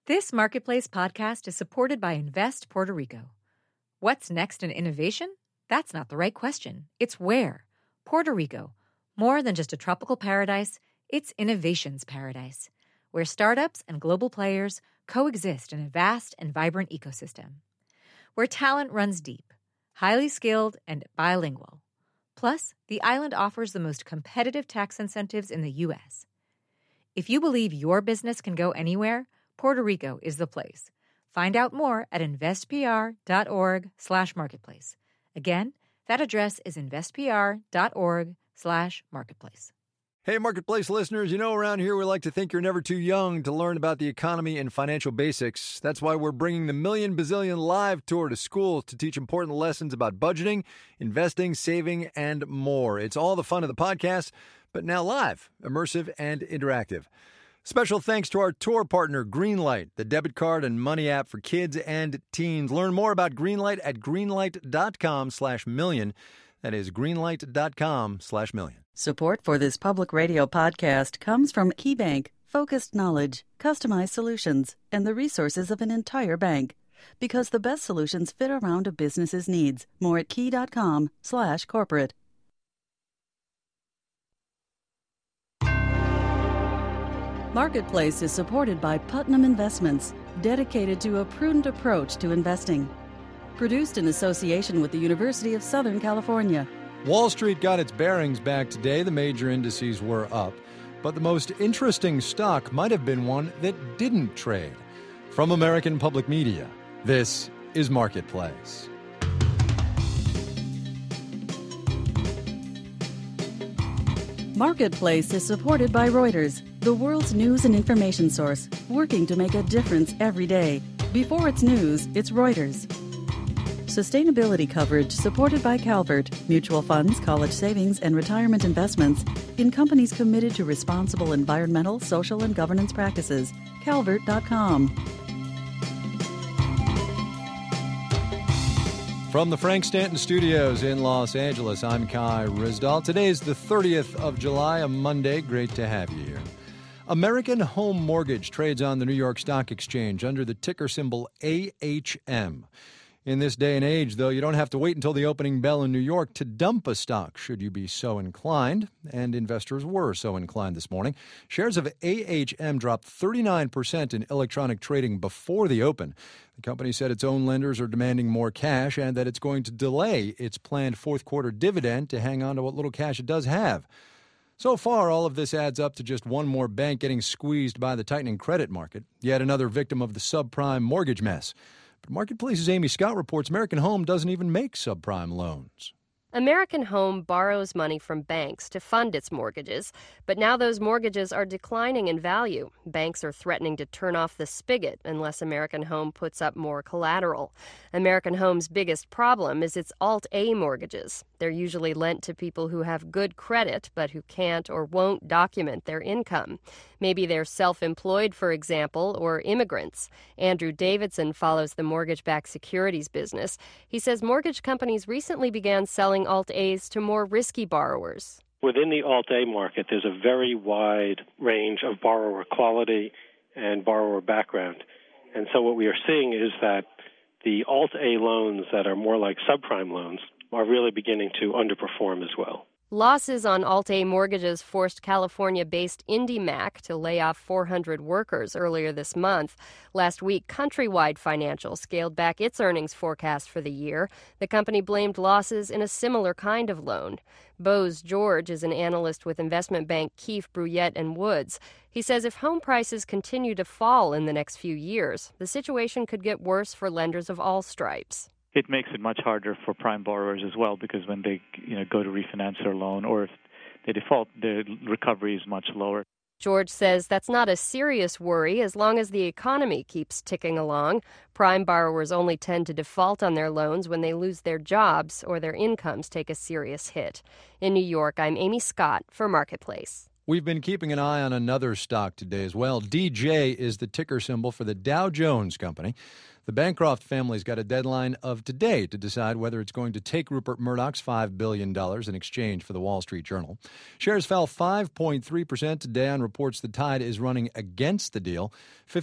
This Marketplace podcast is supported by Invest Puerto Rico. What's next in innovation? That's not the right question. It's where. Puerto Rico. More than just a tropical paradise, it's innovation's paradise, where startups and global players coexist in a vast and vibrant ecosystem. Where talent runs deep, highly skilled, and bilingual. Plus, the island offers the most competitive tax incentives in the U.S. If you believe your business can go anywhere, Puerto Rico is the place. Find out more at investpr.org/marketplace. Again, that address is investpr.org/marketplace. Hey, Marketplace listeners, you know around here we like to think you're never too young to learn about the economy and financial basics. That's why we're bringing the Million Bazillion Live Tour to schools to teach important lessons about budgeting, investing, saving, and more. It's all the fun of the podcast, but now live, immersive, and interactive. Special thanks to our tour partner, Greenlight, the debit card and money app for kids and teens. Learn more about Greenlight at greenlight.com/million. That is greenlight.com/million. Support for this public radio podcast comes from KeyBank, focused knowledge, customized solutions, and the resources of an entire bank. Because the best solutions fit around a business's needs. More at key.com/corporate. Marketplace is supported by Putnam Investments, dedicated to a prudent approach to investing. Produced in association with the University of Southern California. Wall Street got its bearings back today. The major indices were up. But the most interesting stock might have been one that didn't trade. From American Public Media, this is Marketplace. Marketplace is supported by Reuters, the world's news and information source, working to make a difference every day. Before it's news, it's Reuters. Sustainability coverage supported by Calvert, mutual funds, college savings, and retirement investments in companies committed to responsible environmental, social, and governance practices. Calvert.com. From the Frank Stanton Studios in Los Angeles, I'm Kai Ryssdal. Today is the 30th of July, a Monday. Great to have you here. American Home Mortgage trades on the New York Stock Exchange under the ticker symbol AHM. In this day and age, though, you don't have to wait until the opening bell in New York to dump a stock, should you be so inclined. And investors were so inclined this morning. Shares of AHM dropped 39% in electronic trading before the open. The company said its own lenders are demanding more cash and that it's going to delay its planned fourth-quarter dividend to hang on to what little cash it does have. So far, all of this adds up to just one more bank getting squeezed by the tightening credit market, yet another victim of the subprime mortgage mess. But Marketplace's Amy Scott reports American Home doesn't even make subprime loans. American Home borrows money from banks to fund its mortgages, but now those mortgages are declining in value. Banks are threatening to turn off the spigot unless American Home puts up more collateral. American Home's biggest problem is its Alt-A mortgages. They're usually lent to people who have good credit but who can't or won't document their income. Maybe they're self-employed, for example, or immigrants. Andrew Davidson follows the mortgage-backed securities business. He says mortgage companies recently began selling Alt-A's to more risky borrowers. Within the Alt-A market, there's a very wide range of borrower quality and borrower background. And so what we are seeing is that the Alt-A loans that are more like subprime loans are really beginning to underperform as well. Losses on Alt-A mortgages forced California-based IndyMac to lay off 400 workers earlier this month. Last week, Countrywide Financial scaled back its earnings forecast for the year. The company blamed losses in a similar kind of loan. Bose George is an analyst with investment bank Keefe, Bruyette & Woods. He says if home prices continue to fall in the next few years, the situation could get worse for lenders of all stripes. It makes it much harder for prime borrowers as well, because when they go to refinance their loan or if they default, the recovery is much lower. George says that's not a serious worry as long as the economy keeps ticking along. Prime borrowers only tend to default on their loans when they lose their jobs or their incomes take a serious hit. In New York, I'm Amy Scott for Marketplace. We've been keeping an eye on another stock today as well. DJ is the ticker symbol for the Dow Jones Company. The Bancroft family's got a deadline of today to decide whether it's going to take Rupert Murdoch's $5 billion in exchange for the Wall Street Journal. Shares fell 5.3% today on reports the tide is running against the deal.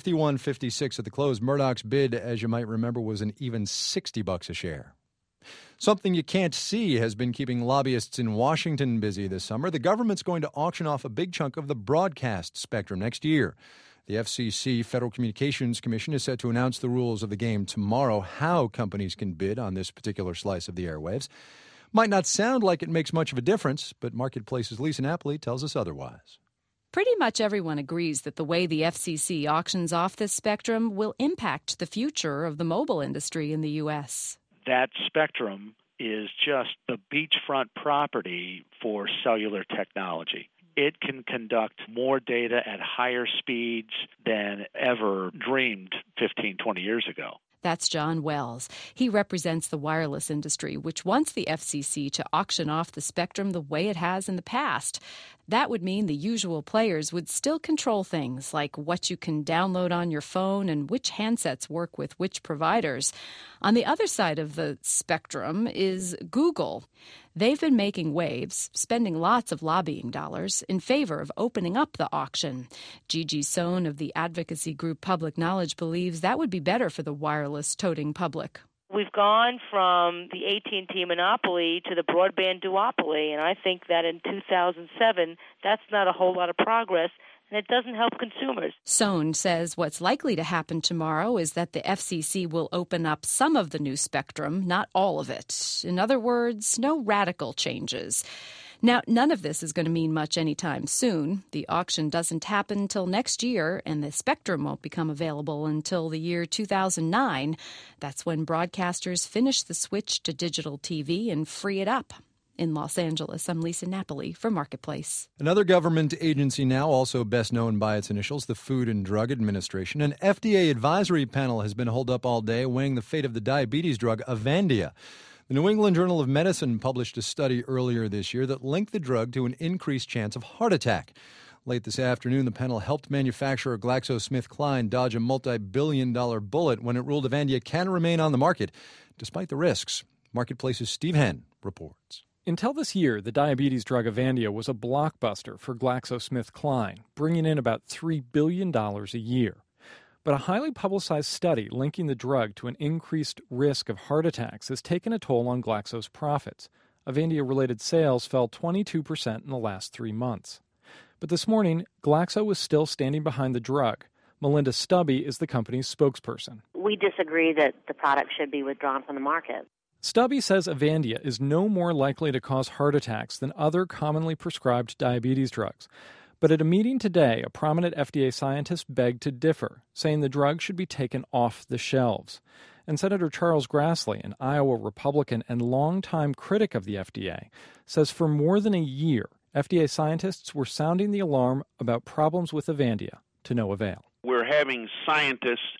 $51.56 at the close. Murdoch's bid, as you might remember, was an even $60 a share. Something you can't see has been keeping lobbyists in Washington busy this summer. The government's going to auction off a big chunk of the broadcast spectrum next year. The FCC, Federal Communications Commission, is set to announce the rules of the game tomorrow, how companies can bid on this particular slice of the airwaves. Might not sound like it makes much of a difference, but Marketplace's Lisa Napoli tells us otherwise. Pretty much everyone agrees that the way the FCC auctions off this spectrum will impact the future of the mobile industry in the U.S. That spectrum is just the beachfront property for cellular technology. It can conduct more data at higher speeds than ever dreamed 15, 20 years ago. That's John Wells. He represents the wireless industry, which wants the FCC to auction off the spectrum the way it has in the past. That would mean the usual players would still control things like what you can download on your phone and which handsets work with which providers. On the other side of the spectrum is Google. They've been making waves, spending lots of lobbying dollars in favor of opening up the auction. Gigi Sohn of the advocacy group Public Knowledge believes that would be better for the wireless-toting public. We've gone from the AT&T monopoly to the broadband duopoly, and I think that in 2007, that's not a whole lot of progress, and it doesn't help consumers. Sohn says what's likely to happen tomorrow is that the FCC will open up some of the new spectrum, not all of it. In other words, no radical changes. Now, none of this is going to mean much anytime soon. The auction doesn't happen till next year, and the spectrum won't become available until the year 2009. That's when broadcasters finish the switch to digital TV and free it up. In Los Angeles, I'm Lisa Napoli for Marketplace. Another government agency now, also best known by its initials, the Food and Drug Administration. An FDA advisory panel has been holed up all day weighing the fate of the diabetes drug Avandia. The New England Journal of Medicine published a study earlier this year that linked the drug to an increased chance of heart attack. Late this afternoon, the panel helped manufacturer GlaxoSmithKline dodge a multi-billion-dollar bullet when it ruled Avandia can remain on the market despite the risks. Marketplace's Steve Henn reports. Until this year, the diabetes drug Avandia was a blockbuster for GlaxoSmithKline, bringing in about $3 billion a year. But a highly publicized study linking the drug to an increased risk of heart attacks has taken a toll on Glaxo's profits. Avandia-related sales fell 22% in the last 3 months. But this morning, Glaxo was still standing behind the drug. Melinda Stubbe is the company's spokesperson. We disagree that the product should be withdrawn from the market. Stubbe says Avandia is no more likely to cause heart attacks than other commonly prescribed diabetes drugs. But at a meeting today, a prominent FDA scientist begged to differ, saying the drug should be taken off the shelves. And Senator Charles Grassley, an Iowa Republican and longtime critic of the FDA, says for more than a year, FDA scientists were sounding the alarm about problems with Avandia, to no avail. We're having scientists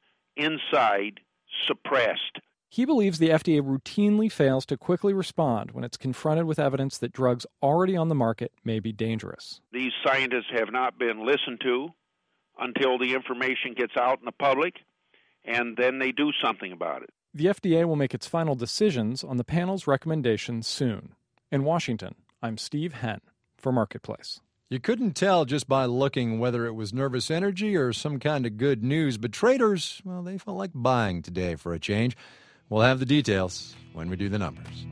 inside suppressed. He believes the FDA routinely fails to quickly respond when it's confronted with evidence that drugs already on the market may be dangerous. These scientists have not been listened to until the information gets out in the public, and then they do something about it. The FDA will make its final decisions on the panel's recommendations soon. In Washington, I'm Steve Henn for Marketplace. You couldn't tell just by looking whether it was nervous energy or some kind of good news, but traders, well, they felt like buying today for a change. We'll have the details when we do the numbers.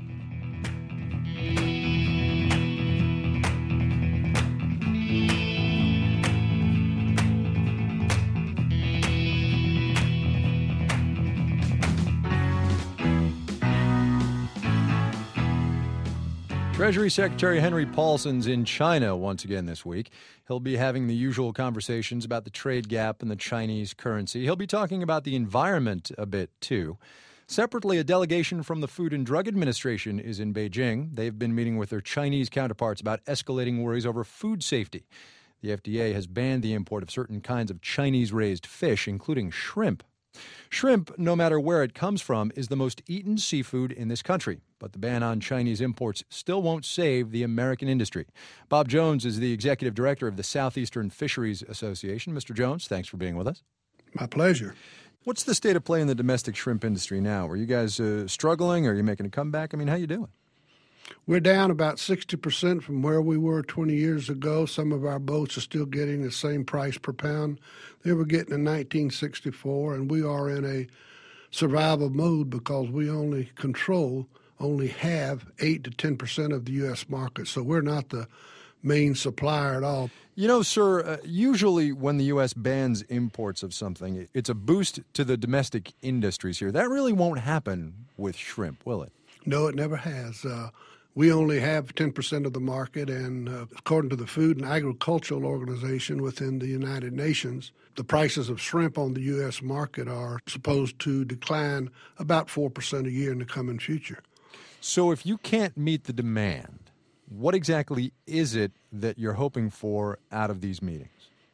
Treasury Secretary Henry Paulson's in China once again this week. He'll be having the usual conversations about the trade gap and the Chinese currency. He'll be talking about the environment a bit, too. Separately, a delegation from the Food and Drug Administration is in Beijing. They've been meeting with their Chinese counterparts about escalating worries over food safety. The FDA has banned the import of certain kinds of Chinese-raised fish, including shrimp. Shrimp, no matter where it comes from, is the most eaten seafood in this country. But the ban on Chinese imports still won't save the American industry. Bob Jones is the executive director of the Southeastern Fisheries Association. Mr. Jones, thanks for being with us. My pleasure. What's the state of play in the domestic shrimp industry now? Are you guys struggling? Are you making a comeback? I mean, how you doing? We're down about 60% from where we were 20 years ago. Some of our boats are still getting the same price per pound they were getting in 1964, and we are in a survival mode because we only have 8 to 10% of the U.S. market, so we're not the main supplier at all. You know, sir, usually when the U.S. bans imports of something, it's a boost to the domestic industries here. That really won't happen with shrimp, will it? No, it never has. We only have 10% of the market, and according to the Food and Agricultural Organization within the United Nations, the prices of shrimp on the U.S. market are supposed to decline about 4% a year in the coming future. So if you can't meet the demand, what exactly is it that you're hoping for out of these meetings?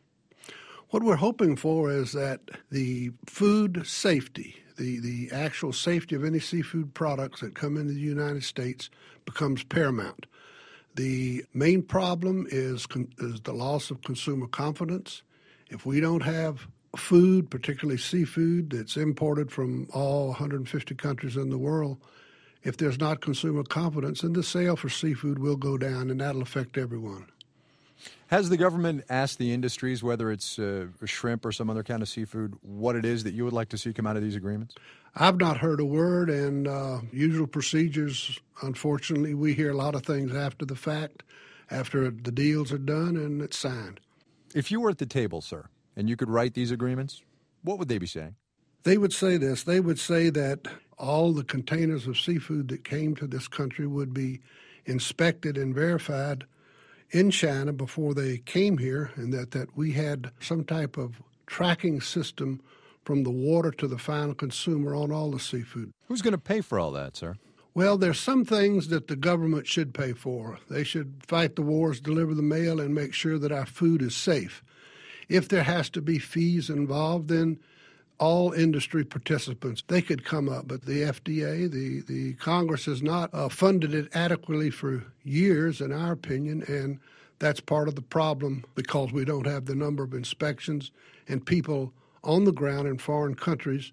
What we're hoping for is that the food safety, the actual safety of any seafood products that come into the United States becomes paramount. The main problem is the loss of consumer confidence. If we don't have food, particularly seafood, that's imported from all 150 countries in the world, if there's not consumer confidence, then the sale for seafood will go down, and that'll affect everyone. Has the government asked the industries, whether it's shrimp or some other kind of seafood, what it is that you would like to see come out of these agreements? I've not heard a word, and usual procedures, unfortunately, we hear a lot of things after the fact, after the deals are done and it's signed. If you were at the table, sir, and you could write these agreements, what would they be saying? They would say this. They would say that all the containers of seafood that came to this country would be inspected and verified in China before they came here, and that we had some type of tracking system from the water to the final consumer on all the seafood. Who's going to pay for all that, sir? Well, there's some things that the government should pay for. They should fight the wars, deliver the mail, and make sure that our food is safe. If there has to be fees involved, then all industry participants, they could come up. But the FDA, the Congress has not funded it adequately for years, in our opinion, and that's part of the problem because we don't have the number of inspections and people on the ground in foreign countries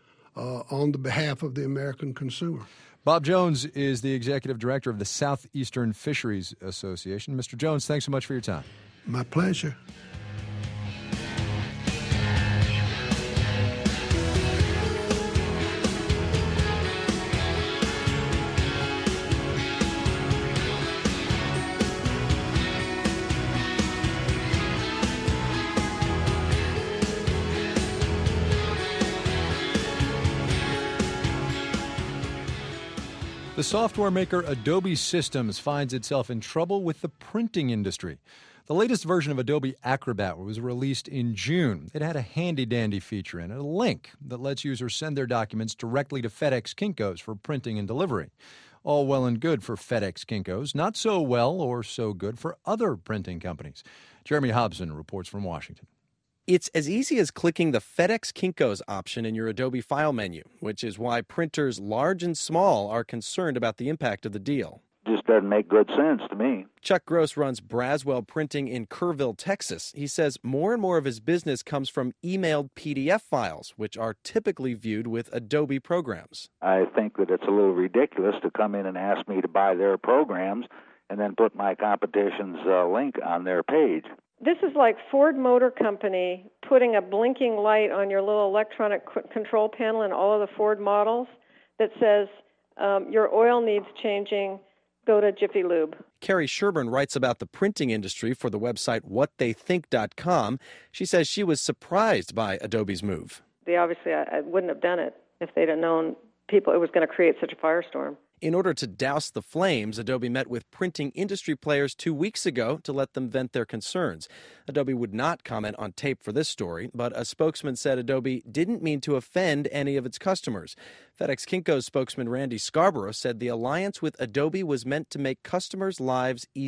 on the behalf of the American consumer. Bob Jones is the executive director of the Southeastern Fisheries Association. Mr. Jones, thanks so much for your time. My pleasure. The software maker Adobe Systems finds itself in trouble with the printing industry. The latest version of Adobe Acrobat was released in June. It had a handy-dandy feature in it, a link that lets users send their documents directly to FedEx Kinko's for printing and delivery. All well and good for FedEx Kinko's, not so well or so good for other printing companies. Jeremy Hobson reports from Washington. It's as easy as clicking the FedEx Kinko's option in your Adobe file menu, which is why printers large and small are concerned about the impact of the deal. Just doesn't make good sense to me. Chuck Gross runs Braswell Printing in Kerrville, Texas. He says more and more of his business comes from emailed PDF files, which are typically viewed with Adobe programs. I think that it's a little ridiculous to come in and ask me to buy their programs and then put my competition's link on their page. This is like Ford Motor Company putting a blinking light on your little electronic control panel in all of the Ford models that says, your oil needs changing, go to Jiffy Lube. Carrie Sherburne writes about the printing industry for the website whattheythink.com. She says she was surprised by Adobe's move. Obviously, I wouldn't have done it if they'd have known it was going to create such a firestorm. In order to douse the flames, Adobe met with printing industry players 2 weeks ago to let them vent their concerns. Adobe would not comment on tape for this story, but a spokesman said Adobe didn't mean to offend any of its customers. FedEx Kinko's spokesman Randy Scarborough said the alliance with Adobe was meant to make customers' lives easier.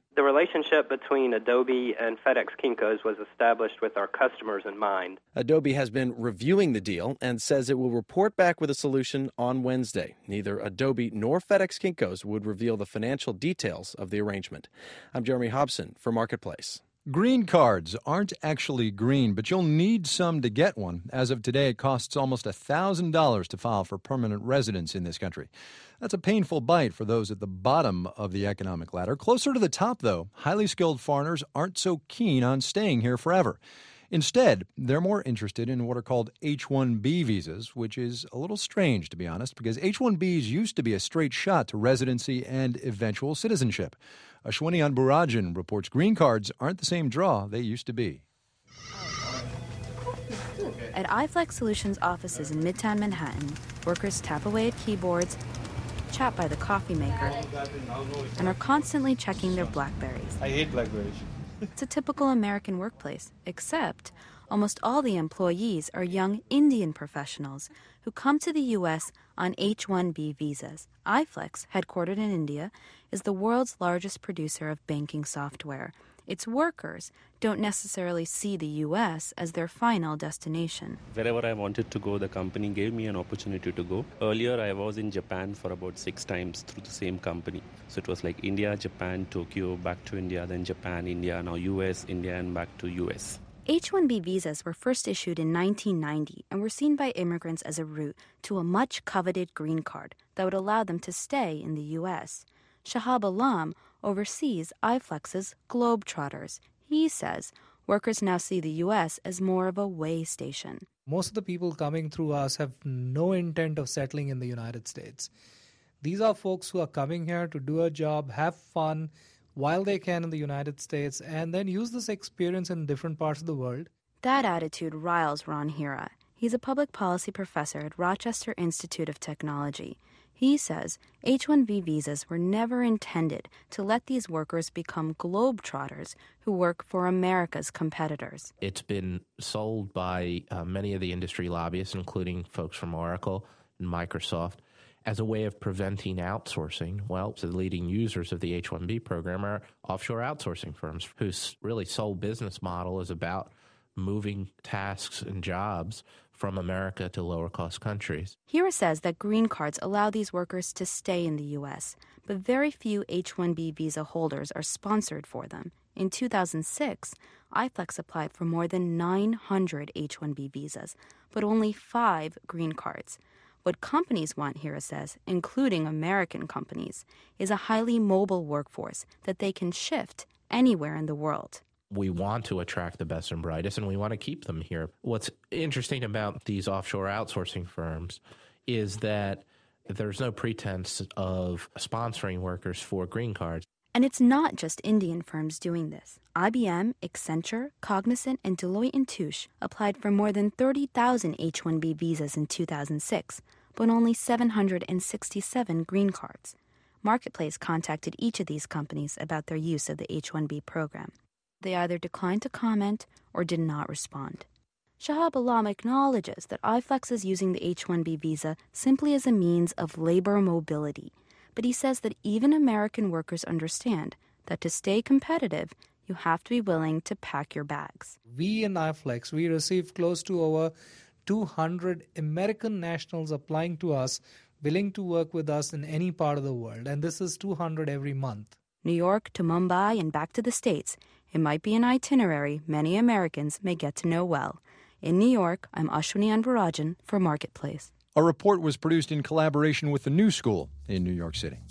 The relationship between Adobe and FedEx Kinko's was established with our customers in mind. Adobe has been reviewing the deal and says it will report back with a solution on Wednesday. Neither Adobe nor FedEx Kinko's would reveal the financial details of the arrangement. I'm Jeremy Hobson for Marketplace. Green cards aren't actually green, but you'll need some to get one. As of today, it costs almost $1,000 to file for permanent residence in this country. That's a painful bite for those at the bottom of the economic ladder. Closer to the top, though, highly skilled foreigners aren't so keen on staying here forever. Instead, they're more interested in what are called H-1B visas, which is a little strange, to be honest, because H-1Bs used to be a straight shot to residency and eventual citizenship. Ashwini Anburajan reports green cards aren't the same draw they used to be. At iFlex Solutions offices in Midtown Manhattan, workers tap away at keyboards, chat by the coffee maker, and are constantly checking their BlackBerries. I hate BlackBerries. It's a typical American workplace, except almost all the employees are young Indian professionals who come to the U.S. on H-1B visas. iFlex, headquartered in India, is the world's largest producer of banking software. Its workers don't necessarily see the U.S. as their final destination. Wherever I wanted to go, the company gave me an opportunity to go. Earlier, I was in Japan for about 6 times through the same company. So it was like India, Japan, Tokyo, back to India, then Japan, India, now U.S., India, and back to U.S. H-1B visas were first issued in 1990 and were seen by immigrants as a route to a much-coveted green card that would allow them to stay in the U.S. Shahab Alam oversees iFlex's Globetrotters. He says workers now see the U.S. as more of a way station. Most of the people coming through us have no intent of settling in the United States. These are folks who are coming here to do a job, have fun while they can in the United States, and then use this experience in different parts of the world. That attitude riles Ron Hira. He's a public policy professor at Rochester Institute of Technology. He says H-1B visas were never intended to let these workers become globetrotters who work for America's competitors. It's been sold by many of the industry lobbyists, including folks from Oracle and Microsoft, as a way of preventing outsourcing. Well, the leading users of the H-1B program are offshore outsourcing firms whose really sole business model is about moving tasks and jobs from America to lower-cost countries. Hira says that green cards allow these workers to stay in the U.S., but very few H-1B visa holders are sponsored for them. In 2006, iFlex applied for more than 900 H-1B visas, but only 5 green cards. What companies want, Hira says, including American companies, is a highly mobile workforce that they can shift anywhere in the world. We want to attract the best and brightest, and we want to keep them here. What's interesting about these offshore outsourcing firms is that there's no pretense of sponsoring workers for green cards. And it's not just Indian firms doing this. IBM, Accenture, Cognizant, and Deloitte & Touche applied for more than 30,000 H-1B visas in 2006, but only 767 green cards. Marketplace contacted each of these companies about their use of the H-1B program. They either declined to comment or did not respond. Shahab Alam acknowledges that iFlex is using the H-1B visa simply as a means of labor mobility, but he says that even American workers understand that to stay competitive, you have to be willing to pack your bags. We in iFlex, we received close to over 200 American nationals applying to us, willing to work with us in any part of the world, and this is 200 every month. New York to Mumbai and back to the States. It might be an itinerary many Americans may get to know well. In New York, I'm Ashwini Anburajan for Marketplace. A report was produced in collaboration with the New School in New York City.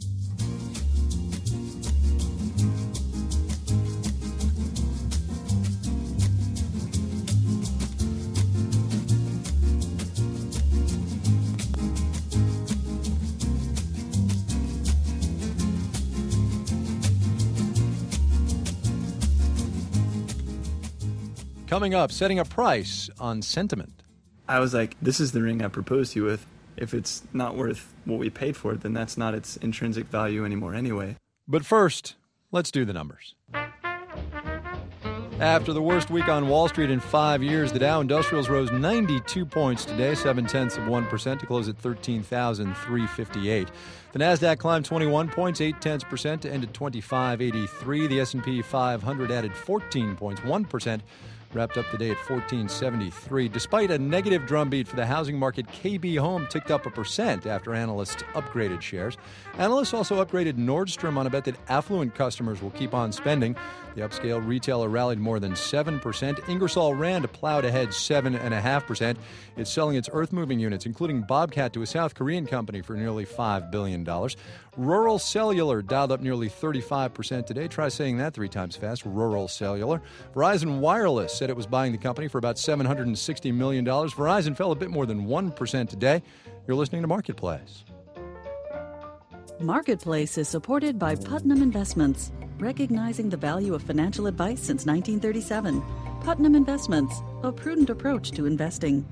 Coming up, setting a price on sentiment. I was like, this is the ring I proposed to you with. If it's not worth what we paid for it, then that's not its intrinsic value anymore anyway. But first, let's do the numbers. After the worst week on Wall Street in 5 years, the Dow Industrials rose 92 points today, 0.7% to close at 13,358. The Nasdaq climbed 21 points, 0.8% to end at 2583. The S&P 500 added 14 points, 1%. Wrapped up the day at 1473. Despite a negative drumbeat for the housing market, KB Home ticked up 1% after analysts upgraded shares. Analysts also upgraded Nordstrom on a bet that affluent customers will keep on spending. The upscale retailer rallied more than 7%. Ingersoll Rand plowed ahead 7.5%. It's selling its earth-moving units, including Bobcat, to a South Korean company for nearly $5 billion. Rural Cellular dialed up nearly 35% today. Try saying that 3 times fast. Rural Cellular. Verizon Wireless said it was buying the company for about $760 million. Verizon fell a bit more than 1% today. You're listening to Marketplace. Marketplace is supported by Putnam Investments, recognizing the value of financial advice since 1937. Putnam Investments, a prudent approach to investing.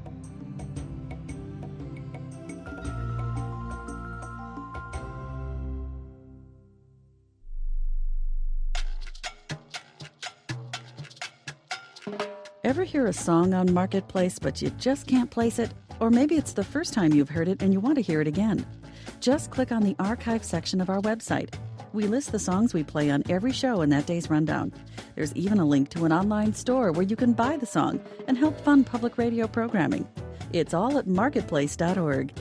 Ever hear a song on Marketplace but you just can't place it? Or maybe it's the first time you've heard it and you want to hear it again. Just click on the archive section of our website. We list the songs we play on every show in that day's rundown. There's even a link to an online store where you can buy the song and help fund public radio programming. It's all at marketplace.org.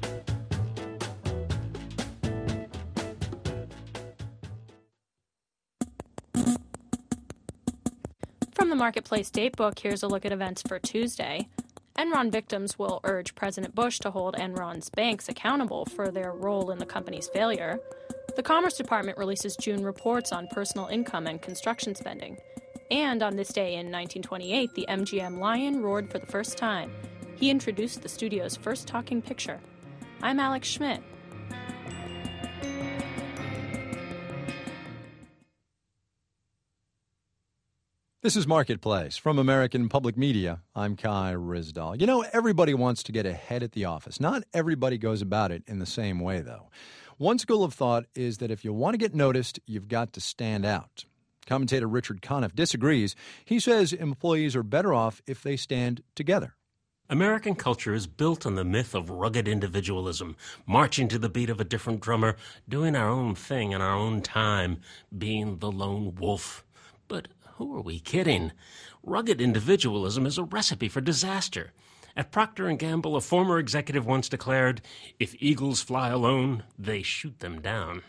From the Marketplace Datebook, here's a look at events for Tuesday. Enron victims will urge President Bush to hold Enron's banks accountable for their role in the company's failure. The Commerce Department releases June reports on personal income and construction spending. And on this day in 1928, the MGM lion roared for the first time. He introduced the studio's first talking picture. I'm Alex Schmidt. This is Marketplace. From American Public Media, I'm Kai Ryssdal. You know, everybody wants to get ahead at the office. Not everybody goes about it in the same way, though. One school of thought is that if you want to get noticed, you've got to stand out. Commentator Richard Conniff disagrees. He says employees are better off if they stand together. American culture is built on the myth of rugged individualism, marching to the beat of a different drummer, doing our own thing in our own time, being the lone wolf. But who are we kidding? Rugged individualism is a recipe for disaster. At Procter & Gamble, a former executive once declared, "If eagles fly alone, they shoot them down."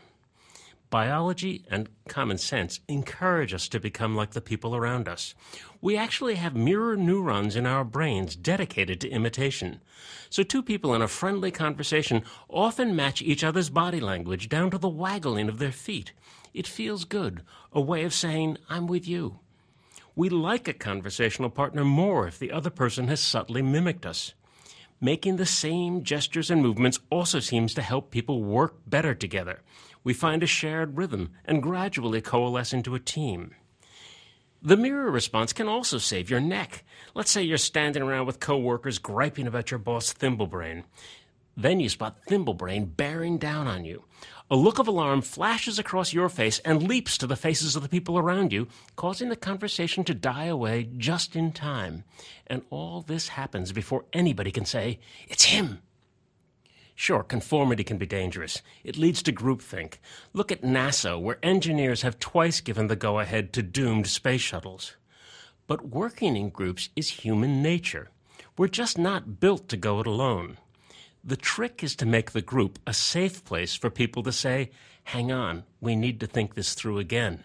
Biology and common sense encourage us to become like the people around us. We actually have mirror neurons in our brains dedicated to imitation. So 2 people in a friendly conversation often match each other's body language down to the waggling of their feet. It feels good, a way of saying, I'm with you. We like a conversational partner more if the other person has subtly mimicked us. Making the same gestures and movements also seems to help people work better together. We find a shared rhythm and gradually coalesce into a team. The mirror response can also save your neck. Let's say you're standing around with coworkers griping about your boss, Thimblebrain. Then you spot Thimblebrain bearing down on you. A look of alarm flashes across your face and leaps to the faces of the people around you, causing the conversation to die away just in time. And all this happens before anybody can say, "It's him." Sure, conformity can be dangerous. It leads to groupthink. Look at NASA, where engineers have twice given the go-ahead to doomed space shuttles. But working in groups is human nature. We're just not built to go it alone. The trick is to make the group a safe place for people to say, hang on, we need to think this through again.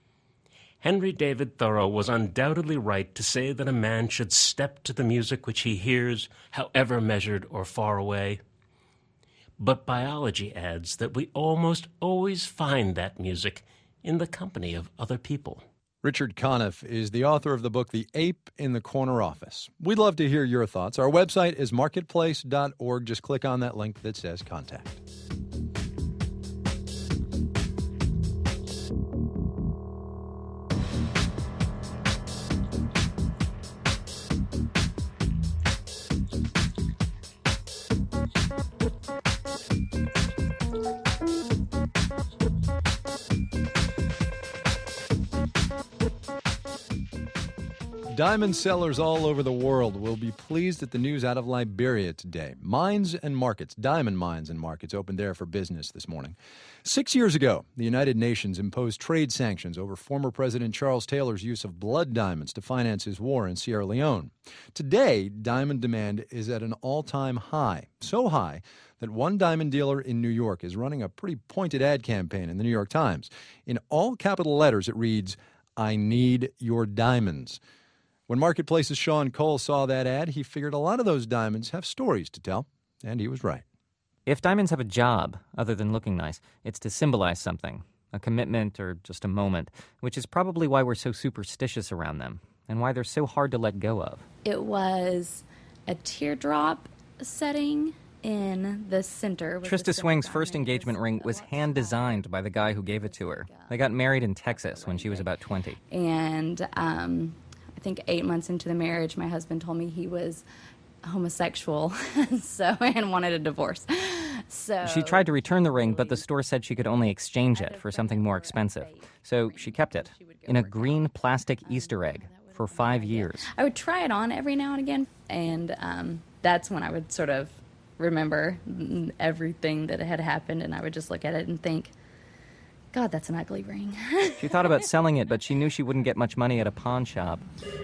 Henry David Thoreau was undoubtedly right to say that a man should step to the music which he hears, however measured or far away. But biology adds that we almost always find that music in the company of other people. Richard Conniff is the author of the book, The Ape in the Corner Office. We'd love to hear your thoughts. Our website is marketplace.org. Just click on that link that says Contact. Diamond sellers all over the world will be pleased at the news out of Liberia today. Mines and markets, diamond mines and markets, opened there for business this morning. 6 years ago, the United Nations imposed trade sanctions over former President Charles Taylor's use of blood diamonds to finance his war in Sierra Leone. Today, diamond demand is at an all-time high, so high that one diamond dealer in New York is running a pretty pointed ad campaign in the New York Times. In all capital letters, it reads, "I need your diamonds." When Marketplace's Sean Cole saw that ad, he figured a lot of those diamonds have stories to tell, and he was right. If diamonds have a job, other than looking nice, it's to symbolize something, a commitment or just a moment, which is probably why we're so superstitious around them, and why they're so hard to let go of. It was a teardrop setting in the center. Trista Swing's first engagement ring was hand-designed by the guy who gave it to her. They got married in Texas when she was about 20. And I think 8 months into the marriage, my husband told me he was homosexual and wanted a divorce. So she tried to return the ring, but the store said she could only exchange it for something more expensive. So she kept it in a green plastic Easter egg for 5 years. I would try it on every now and again, and that's when I would sort of remember everything that had happened, and I would just look at it and think, God, that's an ugly ring. She thought about selling it, but she knew she wouldn't get much money at a pawn shop.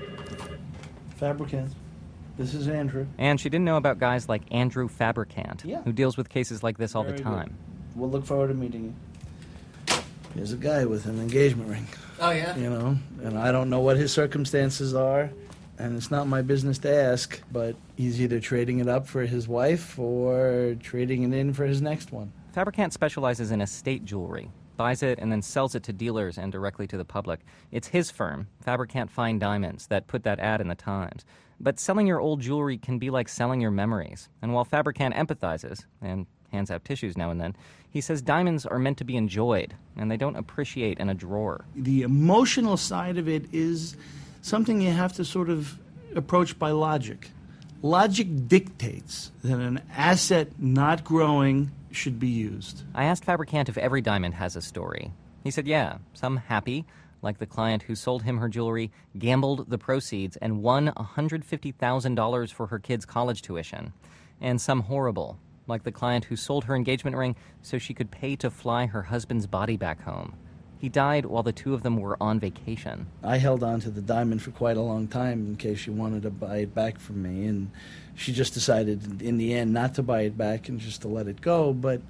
Fabricant. This is Andrew. And she didn't know about guys like Andrew Fabricant, Yeah. who deals with cases like this all the Very time. good. We'll look forward to meeting you. Here's a guy with an engagement ring. Oh, yeah? You know, and I don't know what his circumstances are, and it's not my business to ask, but he's either trading it up for his wife or trading it in for his next one. Fabricant specializes in estate jewelry, buys it and then sells it to dealers and directly to the public. It's his firm, Fabricant Fine Diamonds, that put that ad in the Times. But selling your old jewelry can be like selling your memories. And while Fabricant empathizes, and hands out tissues now and then, he says diamonds are meant to be enjoyed, and they don't appreciate in a drawer. The emotional side of it is something you have to sort of approach by logic. Logic dictates that an asset not growing should be used. I asked Fabricant if every diamond has a story. He said, yeah, some happy, like the client who sold him her jewelry, gambled the proceeds, and won $150,000 for her kids' college tuition. And some horrible, like the client who sold her engagement ring so she could pay to fly her husband's body back home. He died while the two of them were on vacation. I held on to the diamond for quite a long time in case she wanted to buy it back from me, and she just decided in the end not to buy it back and just to let it go. But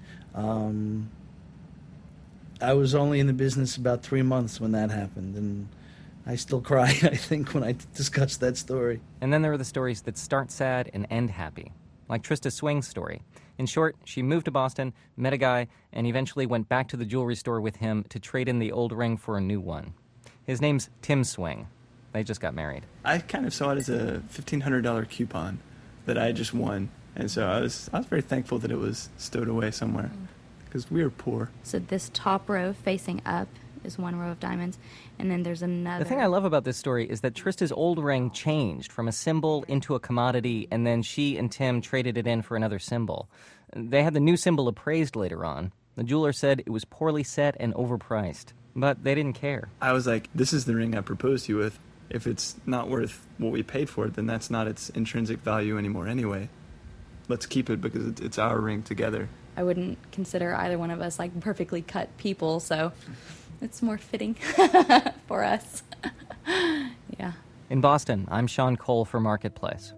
I was only in the business about 3 months when that happened, and I still cry, I think, when I discuss that story. And then there are the stories that start sad and end happy, like Trista Swing's story. In short, she moved to Boston, met a guy, and eventually went back to the jewelry store with him to trade in the old ring for a new one. His name's Tim Swing. They just got married. I kind of saw it as a $1,500 coupon that I just won, and so I was very thankful that it was stowed away somewhere, because we were poor. So this top row facing up is one row of diamonds, and then there's another. The thing I love about this story is that Trista's old ring changed from a symbol into a commodity, and then she and Tim traded it in for another symbol. They had the new symbol appraised later on. The jeweler said it was poorly set and overpriced, but they didn't care. I was like, this is the ring I proposed to you with. If it's not worth what we paid for it, then that's not its intrinsic value anymore anyway. Let's keep it because it's our ring together. I wouldn't consider either one of us like perfectly cut people, so it's more fitting for us. Yeah. In Boston, I'm Sean Cole for Marketplace.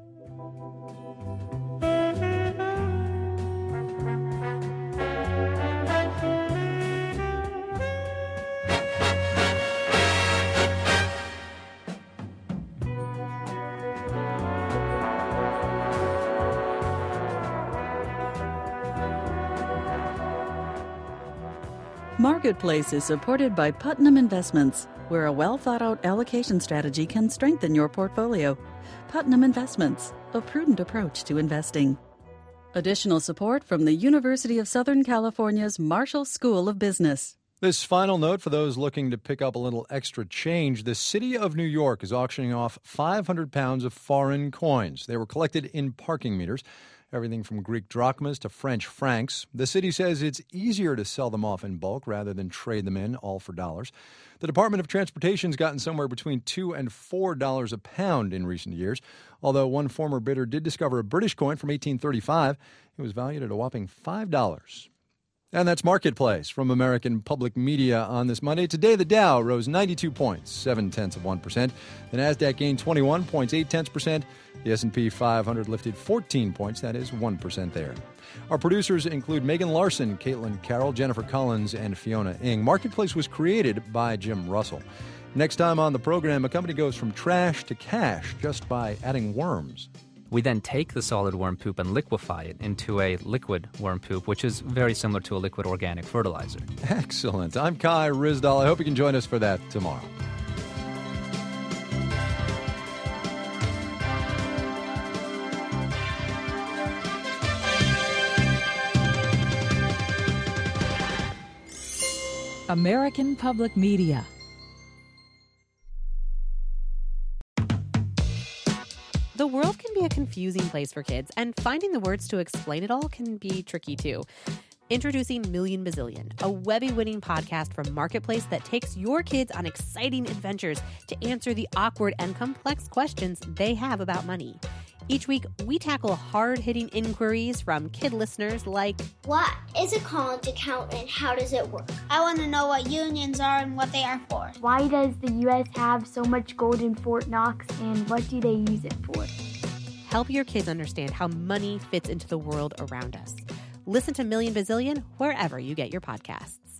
Marketplace is supported by Putnam Investments, where a well-thought-out allocation strategy can strengthen your portfolio. Putnam Investments, a prudent approach to investing. Additional support from the University of Southern California's Marshall School of Business. This final note for those looking to pick up a little extra change. The city of New York is auctioning off 500 pounds of foreign coins. They were collected in parking meters, everything from Greek drachmas to French francs. The city says it's easier to sell them off in bulk rather than trade them in, all for dollars. The Department of Transportation's gotten somewhere between $2 and $4 a pound in recent years, although one former bidder did discover a British coin from 1835. It was valued at a whopping $5. And that's Marketplace from American Public Media on this Monday. Today, the Dow rose 92 points, 0.7%. The Nasdaq gained 21 points, 0.8%. The S&P 500 lifted 14 points, that is 1% there. Our producers include Megan Larson, Caitlin Carroll, Jennifer Collins, and Fiona Ng. Marketplace was created by Jim Russell. Next time on the program, a company goes from trash to cash just by adding worms. We then take the solid worm poop and liquefy it into a liquid worm poop, which is very similar to a liquid organic fertilizer. Excellent. I'm Kai Ryssdal. I hope you can join us for that tomorrow. American Public Media. The world can be a confusing place for kids, and finding the words to explain it all can be tricky too. Introducing Million Bazillion, a Webby-winning podcast from Marketplace that takes your kids on exciting adventures to answer the awkward and complex questions they have about money. Each week, we tackle hard-hitting inquiries from kid listeners like, what is a college account and how does it work? I want to know what unions are and what they are for. Why does the U.S. have so much gold in Fort Knox and what do they use it for? Help your kids understand how money fits into the world around us. Listen to Million Bazillion wherever you get your podcasts.